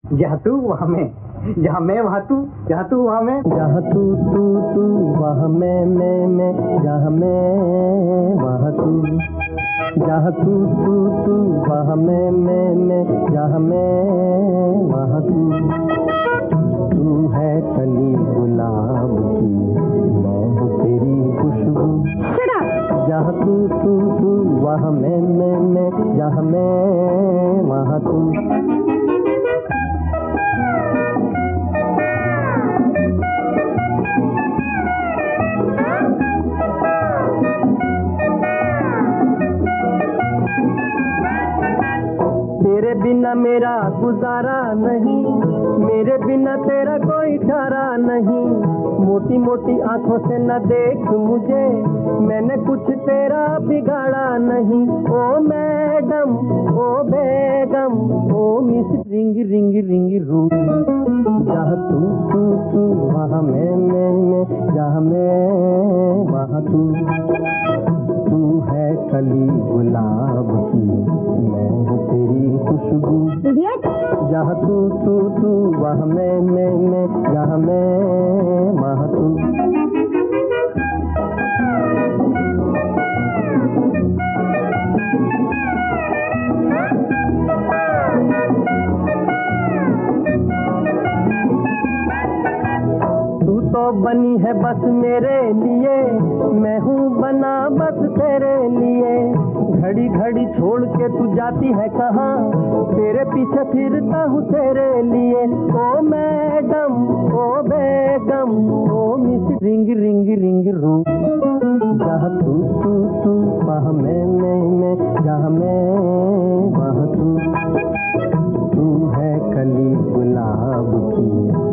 जहाँ तू वहाँ मैं, जहाँ मैं वहाँ तू, जहाँ तू वहाँ मैं, जहाँ तू वहाँ मैं, जहाँ मैं वहाँ तू, जहाँ तू वहाँ मैं, जहाँ मैं वहाँ तू। तू है कली गुलाब की, मैं हूँ तेरी खुशबू। जहाँ तू वहाँ मैं, जहाँ मैं वहाँ तू। तेरे बिना मेरा गुजारा नहीं, मेरे बिना तेरा कोई चारा नहीं। मोटी मोटी आंखों से न देख मुझे, मैंने कुछ तेरा बिगाड़ा नहीं। ओ मैडम, ओ बेगम, oh miss ring ring ring रू। जहाँ तू वहाँ मैं, जहाँ मैं वहाँ तू। तू है कली गुलाब की, मैं हूँ तेरी खुशबू। जहाँ तू वहाँ मैं, जहाँ मैं वहाँ तू। तू तो बनी है बस मेरे लिए, मैं हूँ बना बस तेरे लिए। घड़ी घड़ी छोड़ के तू जाती है कहाँ, तेरे पीछे फिरता हूँ तेरे लिए। ओ मैडम, ओ बेगम, oh miss ring ring ring रू। जहाँ तू वहाँ मैं, जहाँ मैं वहाँ तू। तू है कली गुलाब की,